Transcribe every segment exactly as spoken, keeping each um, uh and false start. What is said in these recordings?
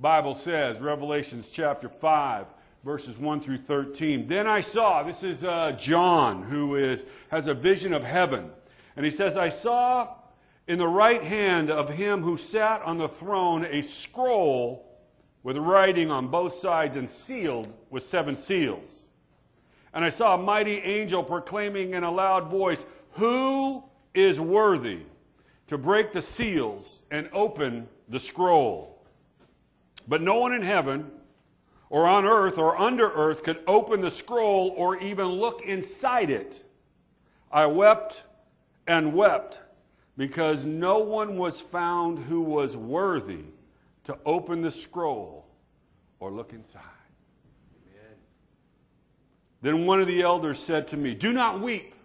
Bible says, Revelations chapter five, verses one through thirteen. Then I saw, this is uh, John, who is has a vision of heaven. And he says, I saw in the right hand of him who sat on the throne a scroll with writing on both sides and sealed with seven seals. And I saw a mighty angel proclaiming in a loud voice, who is worthy to break the seals and open the scroll? But no one in heaven or on earth or under earth could open the scroll or even look inside it. I wept and wept because no one was found who was worthy to open the scroll or look inside. Amen. Then one of the elders said to me, do not weep.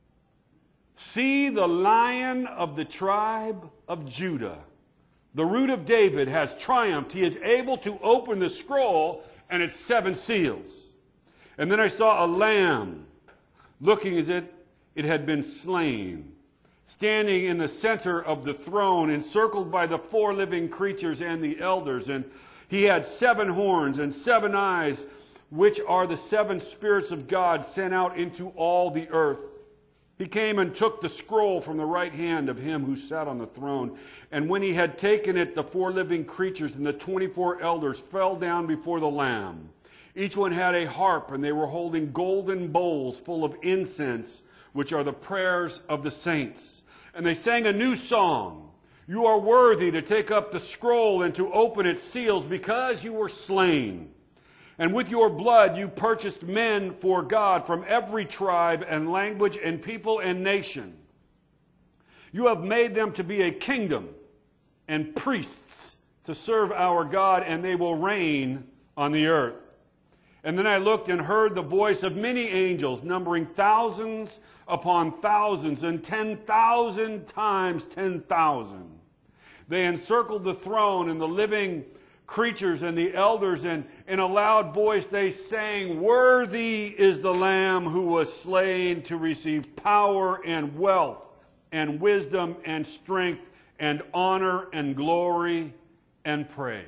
See, the Lion of the tribe of Judah, the Root of David, has triumphed. He is able to open the scroll and its seven seals. And then I saw a lamb looking as if it had been slain, standing in the center of the throne, encircled by the four living creatures and the elders. And he had seven horns and seven eyes, which are the seven spirits of God sent out into all the earth. He came and took the scroll from the right hand of him who sat on the throne. And when he had taken it, the four living creatures and the twenty-four elders fell down before the Lamb. Each one had a harp, and they were holding golden bowls full of incense, which are the prayers of the saints. And they sang a new song. You are worthy to take up the scroll and to open its seals, because you were slain. And with your blood you purchased men for God from every tribe and language and people and nation. You have made them to be a kingdom and priests to serve our God, and they will reign on the earth. And then I looked and heard the voice of many angels, numbering thousands upon thousands and ten thousand times ten thousand. They encircled the throne and the living creatures and the elders, and in a loud voice they sang, worthy is the Lamb who was slain to receive power and wealth and wisdom and strength and honor and glory and praise.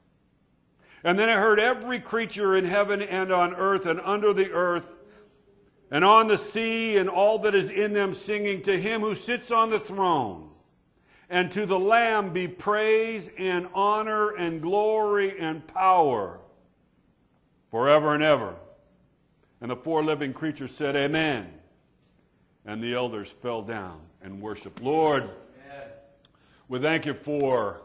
And then I heard every creature in heaven and on earth and under the earth and on the sea and all that is in them singing, to him who sits on the throne and to the Lamb be praise and honor and glory and power forever and ever. And the four living creatures said, Amen. And the elders fell down and worshiped. Lord, Amen. We thank you for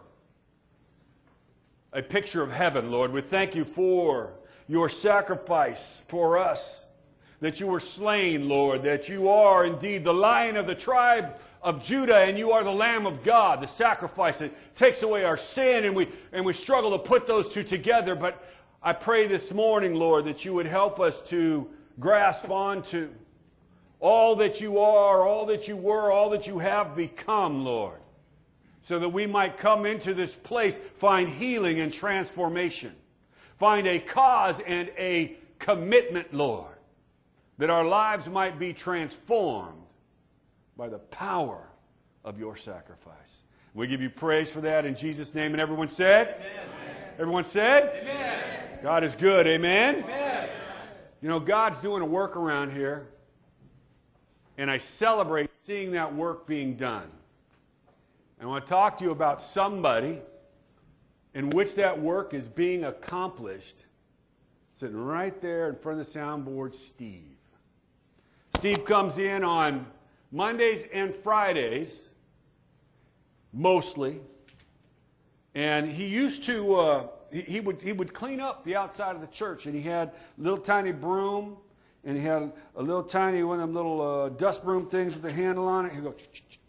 a picture of heaven, Lord. We thank you for your sacrifice for us, that you were slain, Lord, that you are indeed the Lion of the tribe of Judah, and you are the Lamb of God, the sacrifice that takes away our sin, and we, and we struggle to put those two together. But I pray this morning, Lord, that you would help us to grasp onto all that you are, all that you were, all that you have become, Lord, so that we might come into this place, find healing and transformation, find a cause and a commitment, Lord, that our lives might be transformed by the power of your sacrifice. We give you praise for that in Jesus' name. And everyone said? Amen. Everyone said? Amen. God is good. Amen? Amen. You know, God's doing a work around here, and I celebrate seeing that work being done. And I want to talk to you about somebody in which that work is being accomplished. Sitting right there in front of the soundboard, Steve. Steve comes in on Mondays and Fridays, mostly, and he used to, uh, he, he would he would clean up the outside of the church, and he had a little tiny broom, and he had a little tiny one of them little uh, dust broom things with a handle on it. He'd go,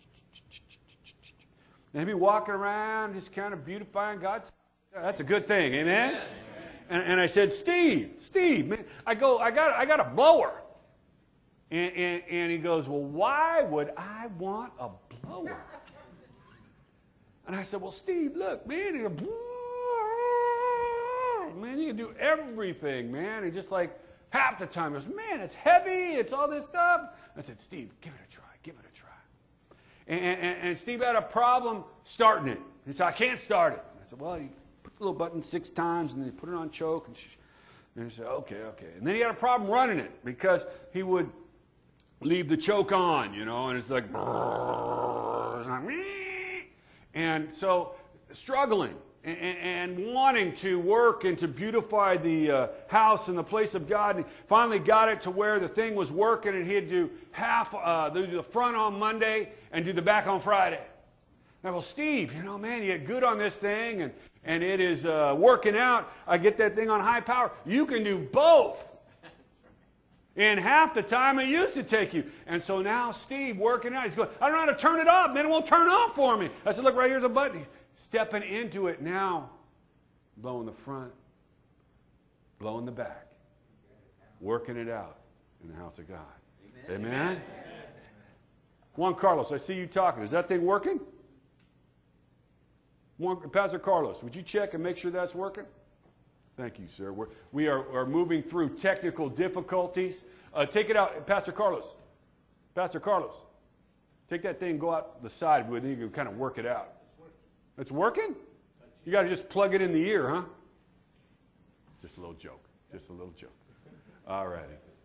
and he'd be walking around, just kind of beautifying God's. That's a good thing, amen. Yes. And, and I said, Steve, Steve, man, I go, I got, I got a blower. And, and, and he goes, well, why would I want a blower? And I said, well, Steve, look, man, you man, you can do everything, man. And just like half the time, he goes, man, it's heavy, it's all this stuff. I said, Steve, give it a try, give it a try. And, and, and Steve had a problem starting it. He said, I can't start it. I said, well, you put little button six times, and then you put it on choke, and, sh- and you say, okay, okay. And then he had a problem running it because he would leave the choke on, you know, and it's like, it's like and so struggling. And, and wanting to work and to beautify the uh, house and the place of God. And he finally got it to where the thing was working, and he'd do half, uh, do the front on Monday and do the back on Friday. And I go, Steve, you know, man, you get good on this thing, and, and it is uh, working out. I get that thing on high power. You can do both in half the time it used to take you. And so now Steve working out, he's going, I don't know how to turn it up, man, it won't turn off for me. I said, look, right here's a button. Stepping into it now, blowing the front, blowing the back, working it out in the house of God. Amen? Amen? Amen. Juan Carlos, I see you talking. Is that thing working? Juan, Pastor Carlos, would you check and make sure that's working? Thank you, sir. We're, we are, are moving through technical difficulties. Uh, take it out, Pastor Carlos. Pastor Carlos, take that thing, go out the side with it, you can kind of work it out. It's working? You got to just plug it in the ear, huh? Just a little joke. Just a little joke. All righty.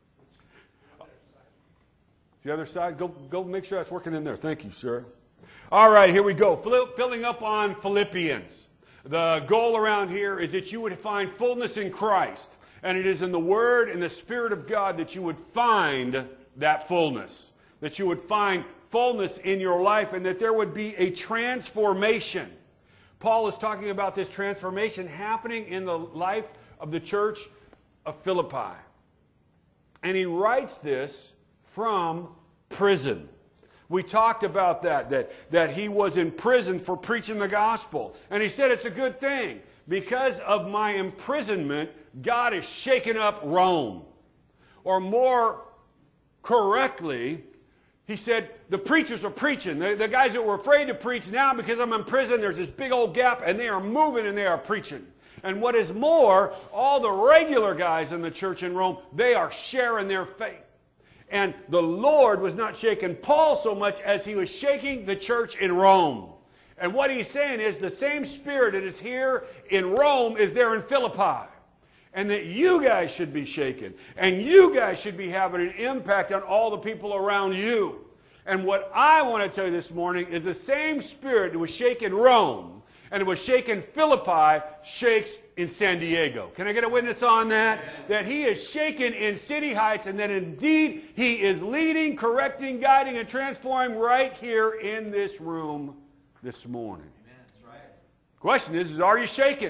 The other side, go, go make sure that's working in there. Thank you, sir. All right, here we go. Filling up on Philippians. The goal around here is that you would find fullness in Christ. And it is in the Word and the Spirit of God that you would find that fullness. That you would find fullness in your life, and that there would be a transformation. Paul is talking about this transformation happening in the life of the church of Philippi. And he writes this from prison. We talked about that, that, that he was in prison for preaching the gospel. And he said it's a good thing. Because of my imprisonment, God is shaking up Rome. Or more correctly, he said, the preachers are preaching. The, the guys that were afraid to preach now, because I'm in prison, there's this big old gap, and they are moving and they are preaching. And what is more, all the regular guys in the church in Rome, they are sharing their faith. And the Lord was not shaking Paul so much as he was shaking the church in Rome. And what he's saying is the same spirit that is here in Rome is there in Philippi. And that you guys should be shaken. And you guys should be having an impact on all the people around you. And what I want to tell you this morning is the same spirit that was shaking Rome and it was shaking Philippi shakes in San Diego. Can I get a witness on that? That he is shaken in City Heights, and that indeed he is leading, correcting, guiding, and transforming right here in this room this morning. Amen. That's right. The question is, is, are you shaken?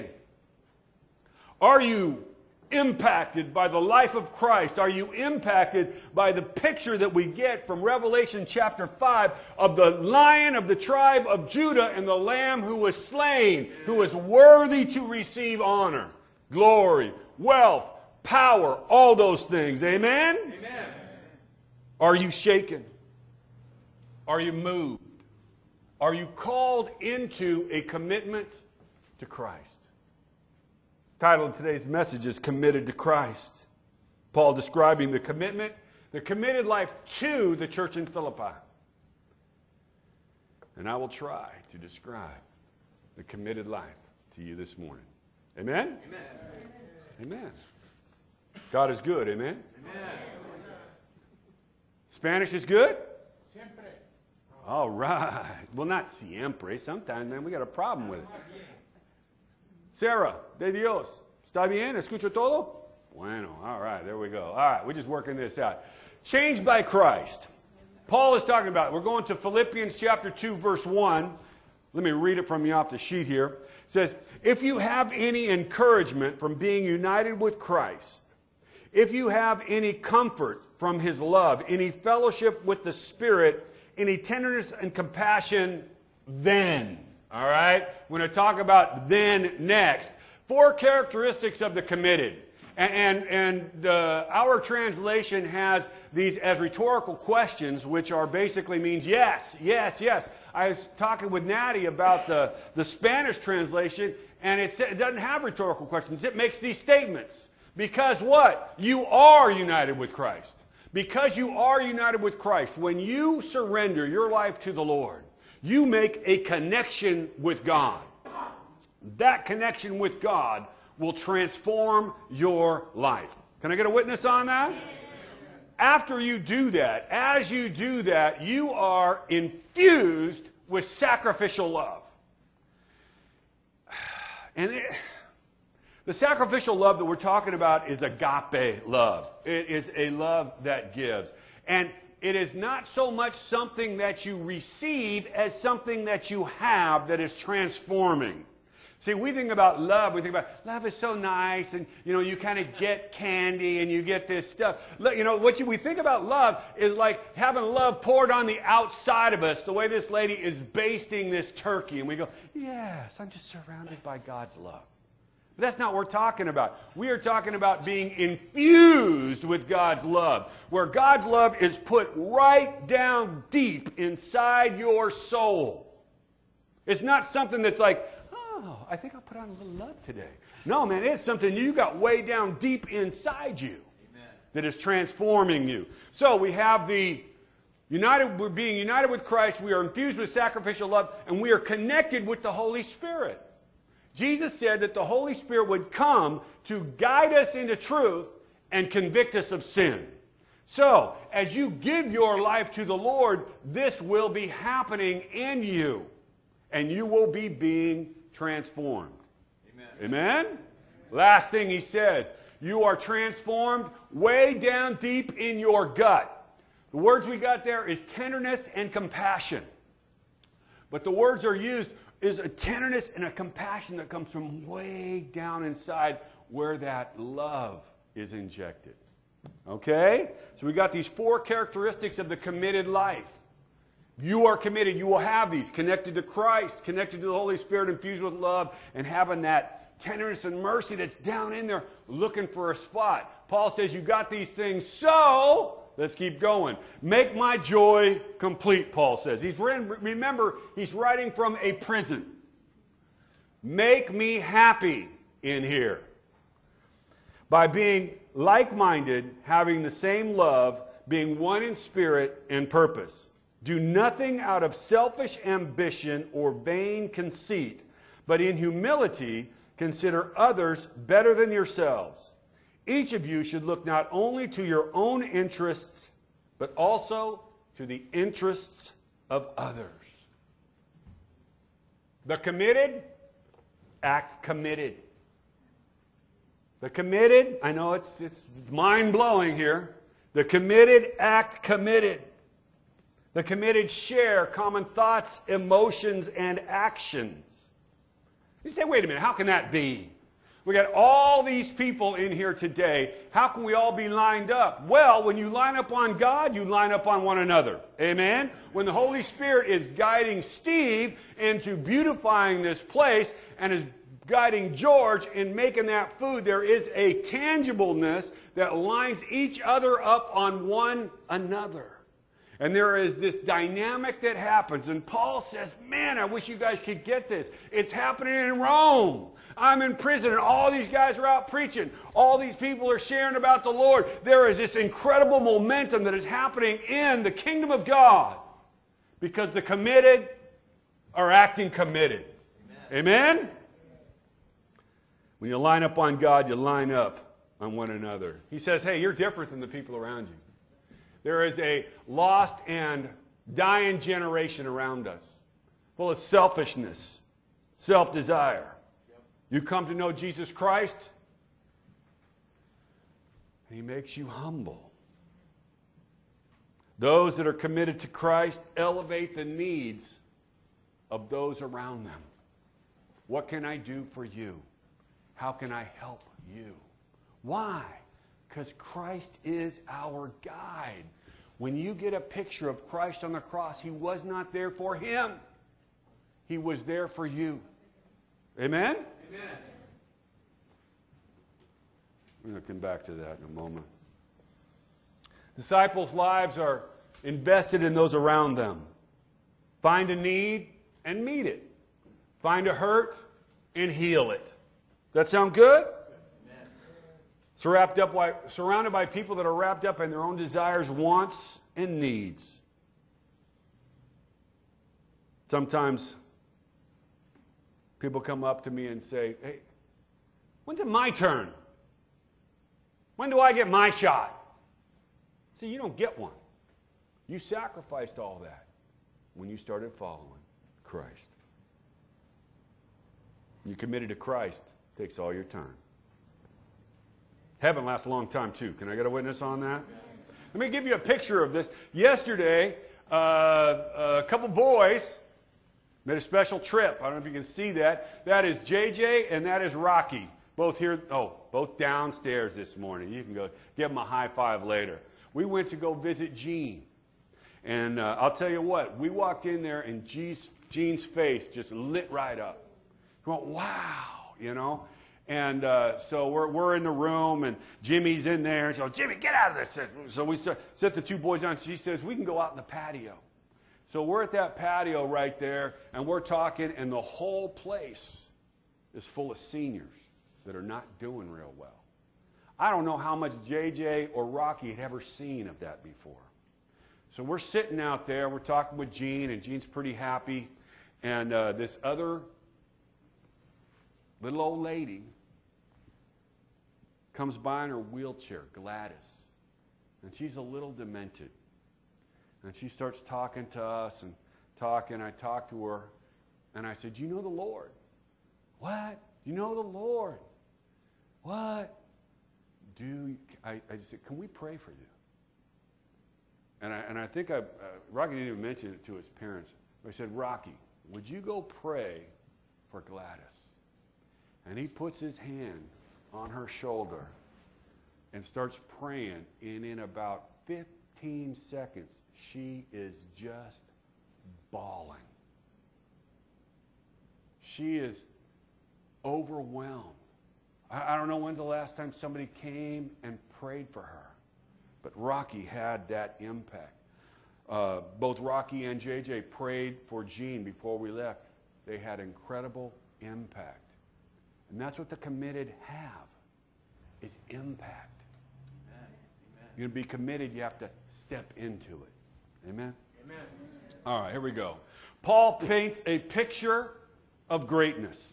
Are you impacted by the life of Christ? Are you impacted by the picture that we get from Revelation chapter five of the Lion of the tribe of Judah and the Lamb who was slain, who was worthy to receive honor, glory, wealth, power, all those things. Amen? Amen. Are you shaken? Are you moved? Are you called into a commitment to Christ? The title of today's message is Committed to Christ. Paul describing the commitment, the committed life to the church in Philippi. And I will try to describe the committed life to you this morning. Amen? Amen. Amen. God is good. Amen? Amen. Spanish is good? Siempre. All right. Well, not siempre. Sometimes, man, we got a problem with it. Sarah, de Dios, ¿está bien? ¿Escucho todo? Bueno, all right, there we go. All right, we're just working this out. Changed by Christ. Paul is talking about it. We're going to Philippians chapter two, verse one. Let me read it from you off the sheet here. It says, if you have any encouragement from being united with Christ, if you have any comfort from His love, any fellowship with the Spirit, any tenderness and compassion, then... All right? We're going to talk about then next. Four characteristics of the committed. And, and, and uh, our translation has these as rhetorical questions, which are basically means yes, yes, yes. I was talking with Natty about the, the Spanish translation, and it, it doesn't have rhetorical questions. It makes these statements. Because what? You are united with Christ. Because you are united with Christ, when you surrender your life to the Lord, you make a connection with God. that connection with God will transform your life. Can I get a witness on that? After you do that, as you do that, you are infused with sacrificial love. And it, the sacrificial love that we're talking about is agape love. It is a love that gives. And it is not so much something that you receive as something that you have that is transforming. See, we think about love. We think about love is so nice, and you know, you kind of get candy and you get this stuff. Look, you know, what you, we think about love is like having love poured on the outside of us, the way this lady is basting this turkey, and we go, yes, I'm just surrounded by God's love. But that's not what we're talking about. We are talking about being infused with God's love, where God's love is put right down deep inside your soul. It's not something that's like, oh, I think I'll put on a little love today. No, man, it's something you got way down deep inside you. Amen. That is transforming you. So we have the united, we're being united with Christ, we are infused with sacrificial love, and we are connected with the Holy Spirit. Jesus said that the Holy Spirit would come to guide us into truth and convict us of sin. So, as you give your life to the Lord, this will be happening in you, and you will be being transformed. Amen. Amen? Last thing he says, you are transformed way down deep in your gut. The words we got there is tenderness and compassion. But the words are used is a tenderness and a compassion that comes from way down inside where that love is injected. Okay? So we got these four characteristics of the committed life. You are committed. You will have these. Connected to Christ, connected to the Holy Spirit, infused with love, and having that tenderness and mercy that's down in there looking for a spot. Paul says you got these things, so let's keep going. Make my joy complete, Paul says. He's remember, he's writing from a prison. Make me happy in here. By being like-minded, having the same love, being one in spirit and purpose. Do nothing out of selfish ambition or vain conceit, but in humility consider others better than yourselves. Each of you should look not only to your own interests, but also to the interests of others. The committed act committed. The committed, I know it's, it's mind-blowing here. The committed act committed. The committed share common thoughts, emotions, and actions. You say, wait a minute, how can that be? We got all these people in here today. How can we all be lined up? Well, when you line up on God, you line up on one another. Amen? When the Holy Spirit is guiding Steve into beautifying this place and is guiding George in making that food, there is a tangibleness that lines each other up on one another. And there is this dynamic that happens. And Paul says, man, I wish you guys could get this. It's happening in Rome. I'm in prison and all these guys are out preaching. All these people are sharing about the Lord. There is this incredible momentum that is happening in the kingdom of God. Because the committed are acting committed. Amen? Amen? When you line up on God, you line up on one another. He says, hey, you're different than the people around you. There is a lost and dying generation around us, full of selfishness, self-desire. You come to know Jesus Christ, and He makes you humble. Those that are committed to Christ elevate the needs of those around them. What can I do for you? How can I help you? Why? Because Christ is our guide. When you get a picture of Christ on the cross, He was not there for him. He was there for you. Amen? Amen. We're going to come back to that in a moment. Disciples' lives are invested in those around them. Find a need and meet it. Find a hurt and heal it. Does that sound good? So wrapped up by, surrounded by people that are wrapped up in their own desires, wants, and needs. Sometimes People come up to me and say, hey, when's it my turn? When do I get my shot? See, you don't get one. You sacrificed all that when you started following Christ. You committed to Christ. It takes all your time. Heaven lasts a long time too. Can I get a witness on that? Let me give you a picture of this. Yesterday, uh, a couple boys made a special trip. I don't know if you can see that. That is J J and that is Rocky. Both here, oh, both downstairs this morning. You can go give them a high five later. We went to go visit Gene. And uh, I'll tell you what, we walked in there and Gene's, Gene's face just lit right up. We went, wow, you know. And uh, so we're, we're in the room and Jimmy's in there. And so, Jimmy, get out of this. So we start, set the two boys on. She says, we can go out in the patio. So we're at that patio right there and we're talking and the whole place is full of seniors that are not doing real well. I don't know how much J J or Rocky had ever seen of that before. So we're sitting out there, we're talking with Gene, and Gene's pretty happy. And uh, this other little old lady comes by in her wheelchair, Gladys. And she's a little demented. And she starts talking to us and talking. I talked to her, and I said, do you know the Lord? What? You know the Lord? What? Do you, I, I just said, can we pray for you? And I, and I think I, uh, Rocky didn't even mention it to his parents. I said, Rocky, would you go pray for Gladys? And he puts his hand on her shoulder and starts praying. And in about fifteen seconds, she is just bawling. She is overwhelmed. I, I don't know when the last time somebody came and prayed for her. But Rocky had that impact. Uh, both Rocky and J J prayed for Gene before we left. They had incredible impact. And that's what the committed have, is impact. Amen. You're going to be committed, you have to step into it. Amen? Amen. All right, here we go. Paul paints a picture of greatness.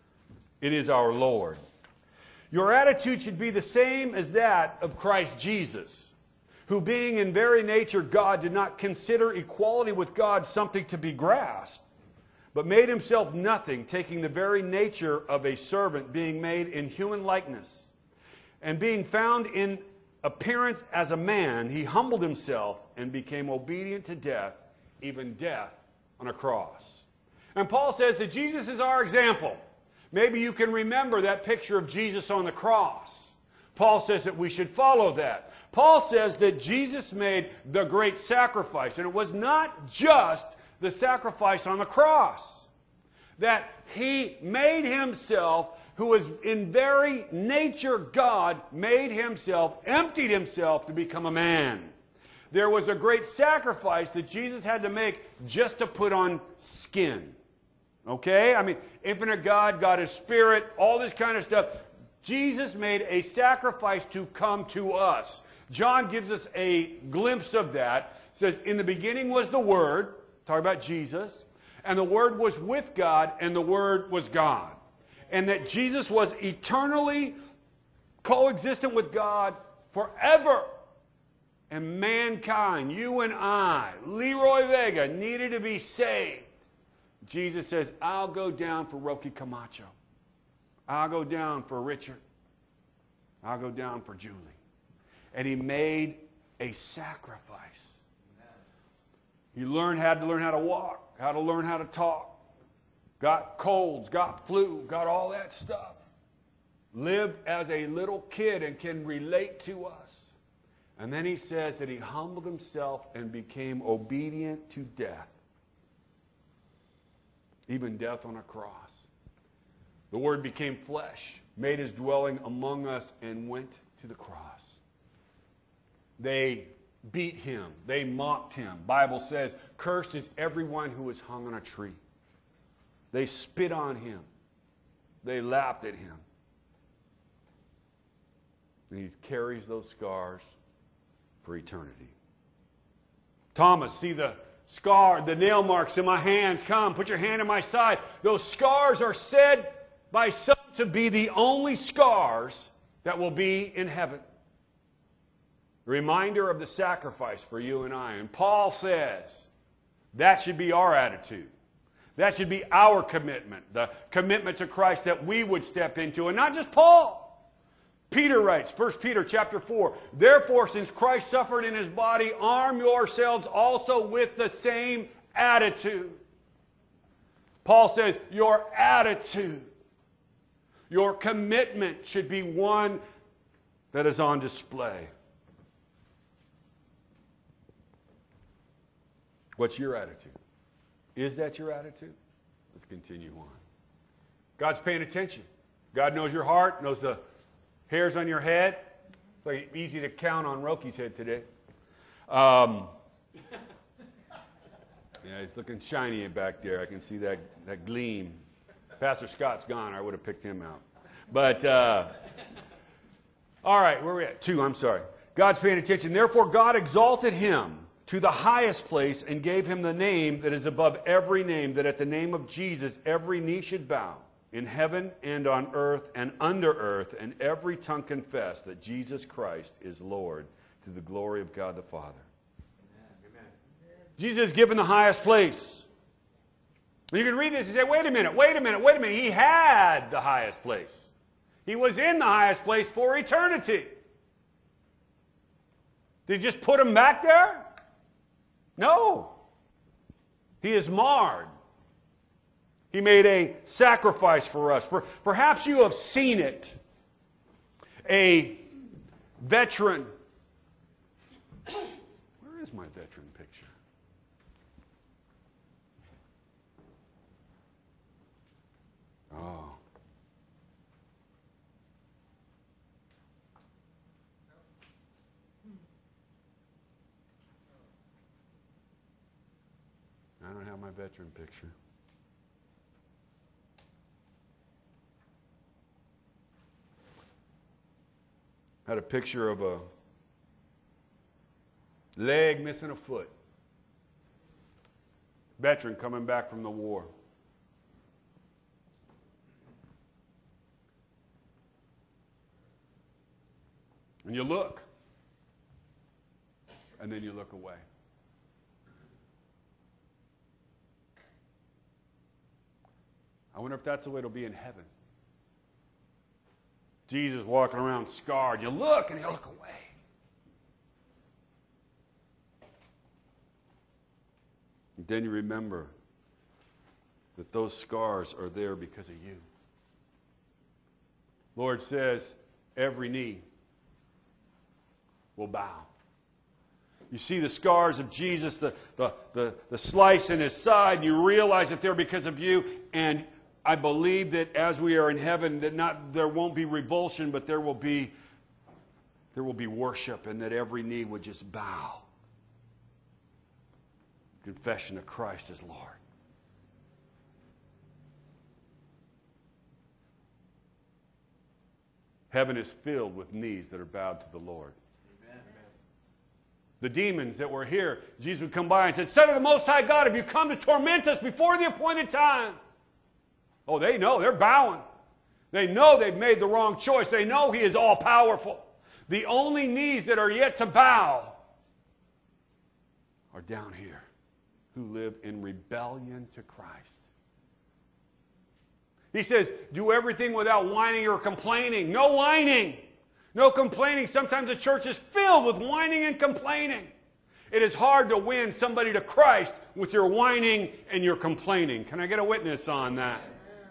It is our Lord. Your attitude should be the same as that of Christ Jesus, who being in very nature God did not consider equality with God something to be grasped, but made himself nothing, taking the very nature of a servant, being made in human likeness. And being found in appearance as a man, he humbled himself and became obedient to death, even death on a cross. And Paul says that Jesus is our example. Maybe you can remember that picture of Jesus on the cross. Paul says that we should follow that. Paul says that Jesus made the great sacrifice, and it was not just the sacrifice on the cross. That he made himself, who was in very nature God, made himself, emptied himself to become a man. There was a great sacrifice that Jesus had to make just to put on skin. Okay? I mean, infinite God, God is spirit, all this kind of stuff. Jesus made a sacrifice to come to us. John gives us a glimpse of that. It says, in the beginning was the Word, talking about Jesus, and the Word was with God, and the Word was God. And that Jesus was eternally coexistent with God forever. And mankind, you and I, Leroy Vega, needed to be saved. Jesus says, I'll go down for Rocky Camacho. I'll go down for Richard. I'll go down for Julie. And he made a sacrifice. He learned how to learn how to walk, how to learn how to talk. Got colds, got flu, got all that stuff. Lived as a little kid and can relate to us. And then he says that he humbled himself and became obedient to death. Even death on a cross. The Word became flesh, made his dwelling among us, and went to the cross. They beat him. They mocked him. Bible says, cursed is everyone who is hung on a tree. They spit on him. They laughed at him. And he carries those scars for eternity. Thomas, see the scar, the nail marks in my hands. Come, put your hand in my side. Those scars are said by some to be the only scars that will be in heaven. A reminder of the sacrifice for you and I. And Paul says that should be our attitude. That should be our commitment, the commitment to Christ that we would step into. And not just Paul. Peter writes, First Peter chapter four, therefore, since Christ suffered in his body, arm yourselves also with the same attitude. Paul says, your attitude, your commitment should be one that is on display. What's your attitude? Is that your attitude? Let's continue on. God's paying attention. God knows your heart, knows the hairs on your head. It's like easy to count on Roki's head today. Um, yeah, he's looking shiny back there. I can see that, that gleam. Pastor Scott's gone. I would have picked him out. But, uh, all right, where are we at? Two, I'm sorry. God's paying attention. Therefore, God exalted him to the highest place and gave him the name that is above every name, that at the name of Jesus every knee should bow, in heaven and on earth and under earth, and every tongue confess that Jesus Christ is Lord, to the glory of God the Father. Amen. Jesus is given the highest place. You can read this and say, wait a minute, wait a minute, wait a minute. He had the highest place. He was in the highest place for eternity. Did he just put him back there? No. He is marred. He made a sacrifice for us. Perhaps you have seen it. A veteran. Where is my veteran picture? Oh. I don't have my veteran picture. Had a picture of a leg missing a foot. Veteran coming back from the war. And you look. And then you look away. I wonder if that's the way it'll be in heaven. Jesus walking around scarred. You look and you look away. And then you remember that those scars are there because of you. Lord says, every knee will bow. You see the scars of Jesus, the, the, the, the slice in his side, and you realize that they're because of you, and I believe that as we are in heaven, that not there won't be revulsion, but there will be there will be worship, and that every knee would just bow. Confession of Christ as Lord. Heaven is filled with knees that are bowed to the Lord. Amen. The demons that were here, Jesus would come by and said, Son of the Most High God, have you come to torment us before the appointed time? Oh, they know. They're bowing. They know they've made the wrong choice. They know he is all-powerful. The only knees that are yet to bow are down here, who live in rebellion to Christ. He says, do everything without whining or complaining. No whining. No complaining. Sometimes the church is filled with whining and complaining. It is hard to win somebody to Christ with your whining and your complaining. Can I get a witness on that?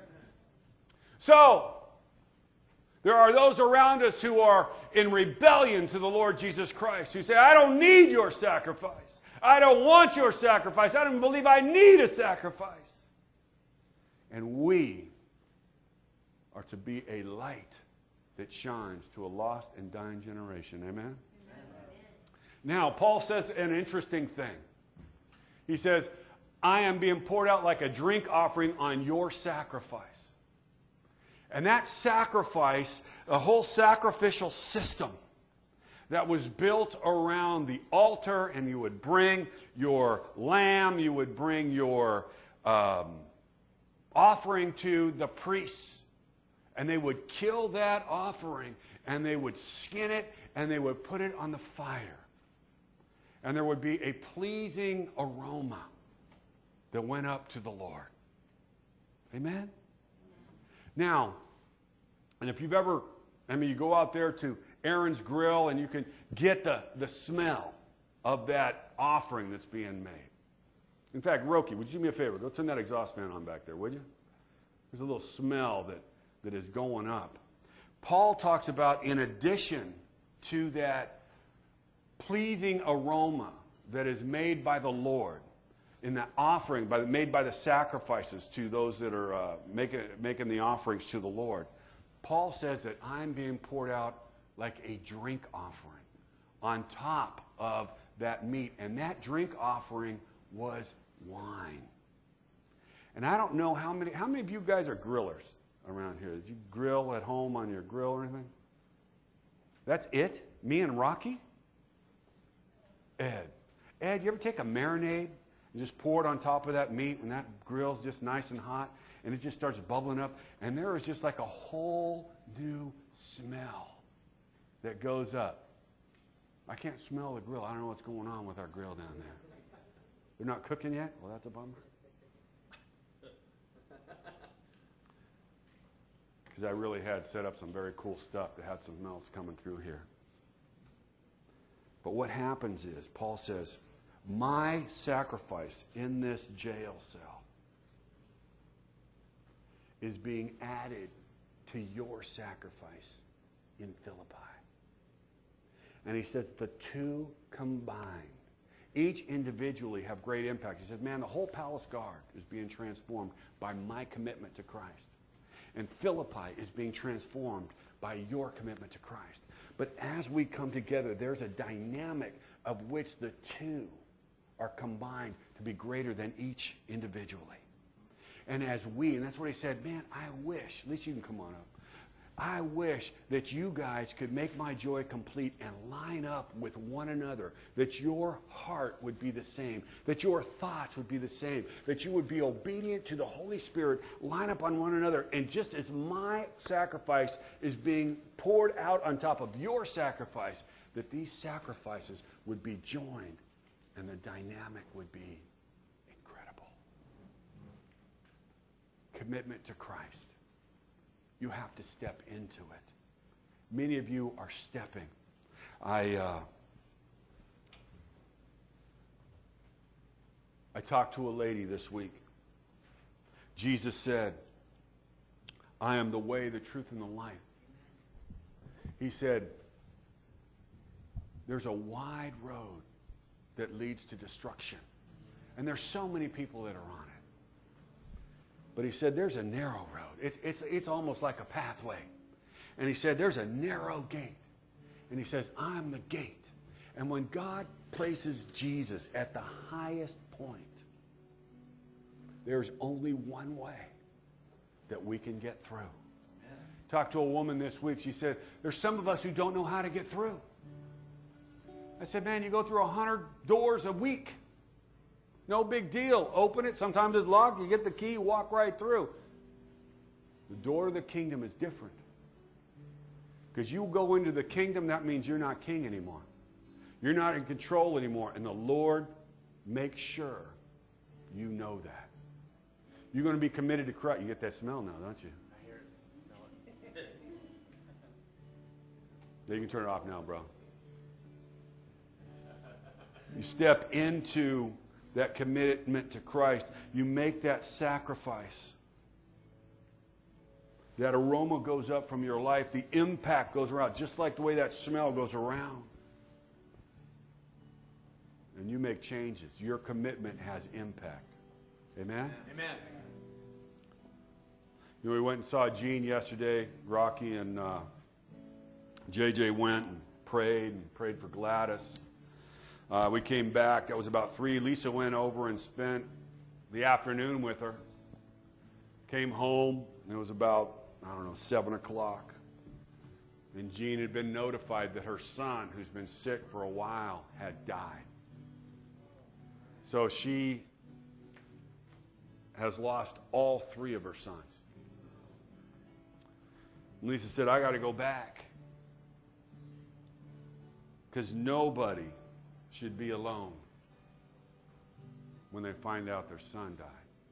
So, there are those around us who are in rebellion to the Lord Jesus Christ, who say, I don't need your sacrifice. I don't want your sacrifice. I don't believe I need a sacrifice. And we are to be a light that shines to a lost and dying generation. Amen? Amen? Now, Paul says an interesting thing. He says, I am being poured out like a drink offering on your sacrifice. And that sacrifice, a whole sacrificial system, that was built around the altar, and you would bring your lamb, you would bring your um, offering to the priests, and they would kill that offering, and they would skin it, and they would put it on the fire. And there would be a pleasing aroma that went up to the Lord. Amen? Now, and if you've ever, I mean, you go out there to Aaron's Grill and you can get the, the smell of that offering that's being made. In fact, Roki, would you do me a favor? Go turn that exhaust fan on back there, would you? There's a little smell that, that is going up. Paul talks about, in addition to that pleasing aroma that is made by the Lord, in the offering, by the, made by the sacrifices to those that are uh, making, making the offerings to the Lord, Paul says that I'm being poured out like a drink offering on top of that meat. And that drink offering was wine. And I don't know how many, how many of you guys are grillers around here? Did you grill at home on your grill or anything? That's it? Me and Rocky? Ed. Ed, you ever take a marinade and just pour it on top of that meat when that grill's just nice and hot and it just starts bubbling up, and there is just like a whole new smell that goes up. I can't smell the grill. I don't know what's going on with our grill down there. They're not cooking yet? Well, that's a bummer. Because I really had set up some very cool stuff that had some smells coming through here. But what happens is, Paul says, my sacrifice in this jail cell is being added to your sacrifice in Philippi. And he says the two combined, each individually, have great impact. He says, man, the whole palace guard is being transformed by my commitment to Christ. And Philippi is being transformed by your commitment to Christ. But as we come together, there's a dynamic of which the two are combined to be greater than each individually. And as we, and that's what he said, man, I wish, at least you can come on up, I wish that you guys could make my joy complete and line up with one another, that your heart would be the same, that your thoughts would be the same, that you would be obedient to the Holy Spirit, line up on one another, and just as my sacrifice is being poured out on top of your sacrifice, that these sacrifices would be joined and the dynamic would be incredible. Commitment to Christ. You have to step into it. Many of you are stepping. I uh, I talked to a lady this week. Jesus said, I am the way, the truth, and the life. He said, there's a wide road that leads to destruction. And there's so many people that are on it. But he said, there's a narrow road. It's, it's, it's almost like a pathway. And he said, there's a narrow gate. And he says, I'm the gate. And when God places Jesus at the highest point, there's only one way that we can get through. Amen. Talked to a woman this week. She said, there's some of us who don't know how to get through. I said, man, you go through a hundred doors a week. No big deal. Open it. Sometimes it's locked. You get the key, walk right through. The door to the kingdom is different. Because you go into the kingdom, that means you're not king anymore. You're not in control anymore. And the Lord makes sure you know that. You're going to be committed to Christ. You get that smell now, don't you? I hear it. Smell it. You can turn it off now, bro. You step into that commitment to Christ. You make that sacrifice. That aroma goes up from your life. The impact goes around, just like the way that smell goes around. And you make changes. Your commitment has impact. Amen? Amen. You know, we went and saw Gene yesterday. Rocky and uh, J J went and prayed and prayed for Gladys. Uh, we came back. That was about three. Lisa went over and spent the afternoon with her. Came home. And it was about, I don't know, seven o'clock. And Jean had been notified that her son, who's been sick for a while, had died. So she has lost all three of her sons. And Lisa said, I got to go back. Because nobody should be alone when they find out their son died.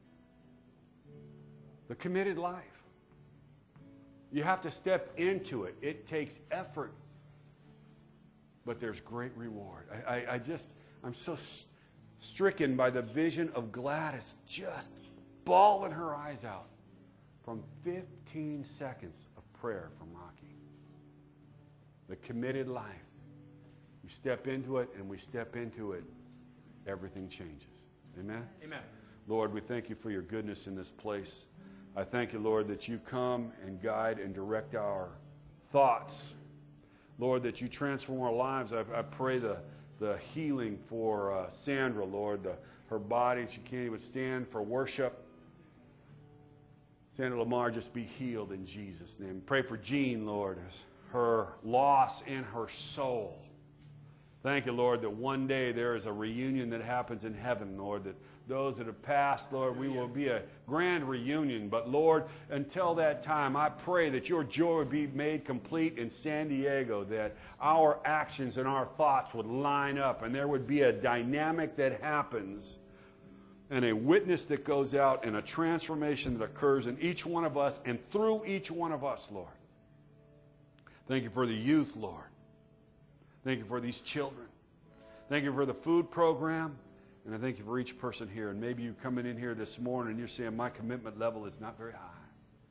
The committed life. You have to step into it. It takes effort. But there's great reward. I, I, I just, I'm so st- stricken by the vision of Gladys just bawling her eyes out from fifteen seconds of prayer from Rocky. The committed life. We step into it, and we step into it, everything changes. Amen? Amen. Lord, we thank you for your goodness in this place. I thank you, Lord, that you come and guide and direct our thoughts. Lord, that you transform our lives. I, I pray the, the healing for uh, Sandra, Lord, the, her body, she can't even stand for worship. Sandra Lamar, just be healed in Jesus' name. Pray for Jean, Lord, her loss in her soul. Thank you, Lord, that one day there is a reunion that happens in heaven, Lord, that those that have passed, Lord, we will be a grand reunion. But, Lord, until that time, I pray that your joy would be made complete in San Diego, that our actions and our thoughts would line up, and there would be a dynamic that happens, and a witness that goes out, and a transformation that occurs in each one of us and through each one of us, Lord. Thank you for the youth, Lord. Thank you for these children. Thank you for the food program. And I thank you for each person here. And maybe you're coming in here this morning and you're saying, my commitment level is not very high.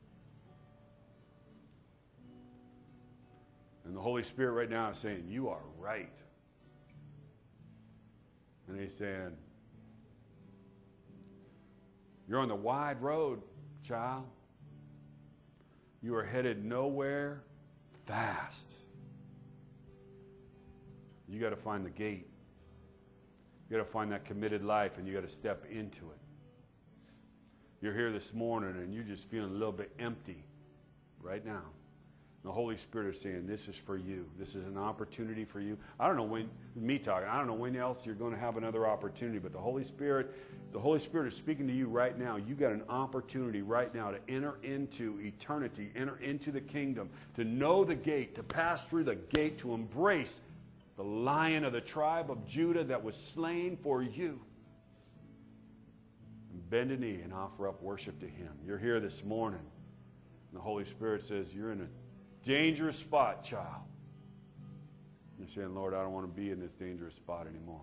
And the Holy Spirit right now is saying, you are right. And he's saying, you're on the wide road, child. You are headed nowhere fast. You got to find the gate. You got to find that committed life, and you got to step into it. You're here this morning, and you're just feeling a little bit empty right now. The Holy Spirit is saying, this is for you. This is an opportunity for you. I don't know when, me talking, I don't know when else you're going to have another opportunity, but the Holy Spirit, the Holy Spirit is speaking to you right now. You got an opportunity right now to enter into eternity, enter into the kingdom, to know the gate, to pass through the gate, to embrace the Lion of the tribe of Judah that was slain for you. And bend a knee and offer up worship to him. You're here this morning. And the Holy Spirit says, you're in a dangerous spot, child. You're saying, Lord, I don't want to be in this dangerous spot anymore.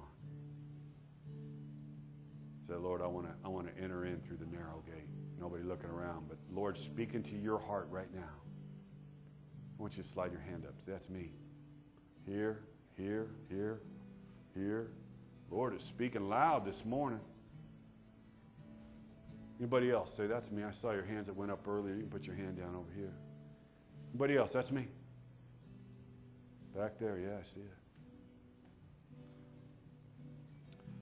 Say, Lord, I want to I want to enter in through the narrow gate. Nobody looking around, but Lord, speaking to your heart right now. I want you to slide your hand up. Say, that's me. Here. Here, here, here. Lord is speaking loud this morning. Anybody else? Say, that's me. I saw your hands that went up earlier. You can put your hand down over here. Anybody else? That's me. Back there. Yeah, I see it.